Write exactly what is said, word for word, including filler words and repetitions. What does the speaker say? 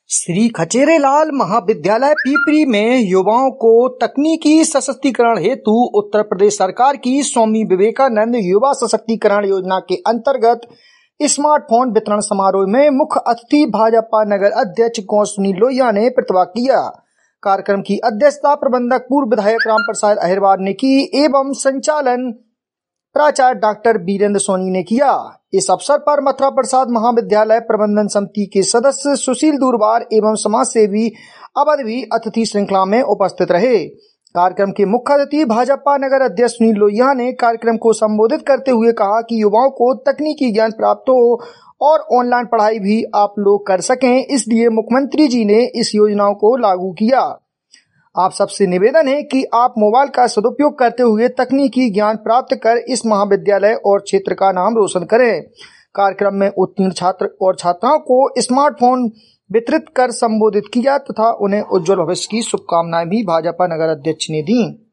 श्री खचेरेलाल महाविद्यालय पीपरी में युवाओं को तकनीकी सशक्तिकरण हेतु उत्तर प्रदेश सरकार की स्वामी विवेकानंद युवा सशक्तिकरण योजना के अंतर्गत स्मार्टफोन वितरण समारोह में मुख्य अतिथि भाजपा नगर अध्यक्ष सुनील लोहिया ने प्रतिभाग किया। कार्यक्रम की अध्यक्षता प्रबंधक पूर्व विधायक राम प्रसाद अहिरवार ने की एवं संचालन प्राचार्य डॉक्टर वीरेंद्र सोनी ने किया। इस अवसर पर मथुरा प्रसाद महाविद्यालय प्रबंधन समिति के सदस्य सुशील दूरबार एवं समाज सेवी अवध भी अतिथि श्रृंखला में उपस्थित रहे। कार्यक्रम के मुख्य अतिथि भाजपा नगर अध्यक्ष सुनील लोहिया ने कार्यक्रम को संबोधित करते हुए कहा कि युवाओं को तकनीकी ज्ञान प्राप्त हो और ऑनलाइन पढ़ाई भी आप लोग कर सकें, इसलिए मुख्यमंत्री जी ने इस योजनाओं को लागू किया। आप सबसे निवेदन है कि आप मोबाइल का सदुपयोग करते हुए तकनीकी ज्ञान प्राप्त कर इस महाविद्यालय और क्षेत्र का नाम रोशन करें। कार्यक्रम में उत्तीर्ण छात्र और छात्राओं को स्मार्टफोन वितरित कर संबोधित किया तथा उन्हें उज्जवल भविष्य की शुभकामनाएं भी भाजपा नगर अध्यक्ष ने दी।